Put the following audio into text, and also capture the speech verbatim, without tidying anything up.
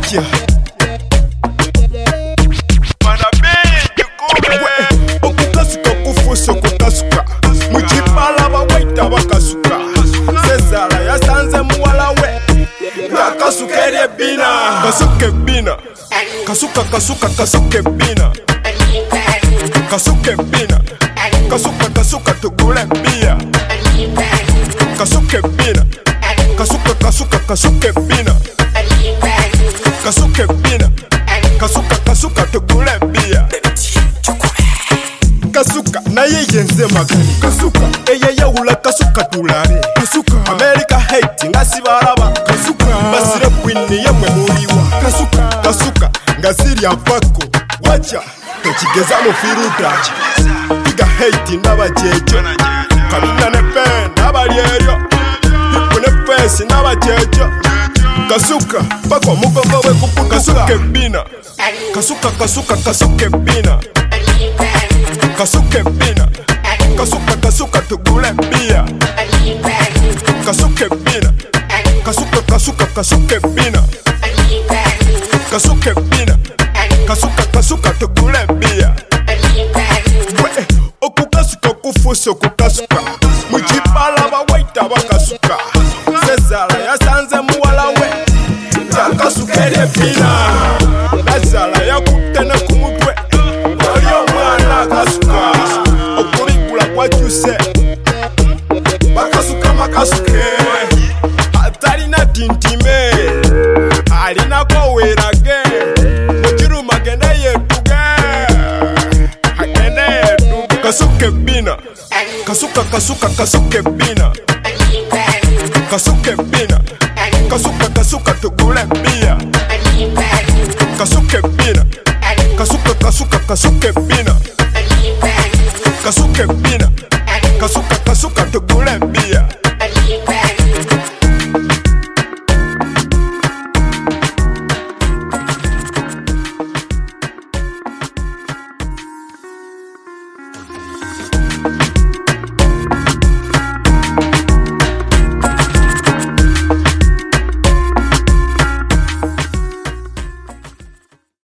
Watcha okukasuka kufuusa okukasuka mukibala bawaita bakasuka Sezala yasanze muwala we ngakasuka eri ebbina kasuka ebbina kasuka kasuka kasuka ebbina kasuka ebbina kasuka kasuka tugule bia kasuka ebbina kasuka kasuka kasuka ebbina kasuka ebbina kasuka kasuka tugule bia kasuka naye yenze magani kasuka eyeyawula kasuka tulale kasuka America hate nga sibalaba kasuka basire kwini yemwe muliwa kasuka kasuka nga sirya vako wacha tekigeza mu firuta biga hate n'abajejo kabina ne pen n'abalyeyo biku ne face n'abajejo kasuka bako mugongo we kuku kasuka ebbina kasuka kasuka kasuka ebbina kasuka ebbina kasuka kasuka tugule bia kasuka ebbina kasuka kasuka kasuka ebbina kasuka ebbina kasuka kasuka tugule bia okukasuka kufuusa okukasuka mukibala bawaita bakasuka Sezala yasanze muwala we yakasuka eri ebbina Sezala yakutte ne ku mutwe oli omwana akasuka okuligula kwakyuse bakasuka makasuke atalina tintime alinako weerage mukiruma agende yetuge agende yetuge kasuka ebbina kasuka kasuka kasuka ebbina kasuka ebbina kasuka kasuka tugule bia kasuka ebbina kasuka kasuka kasuka ebbina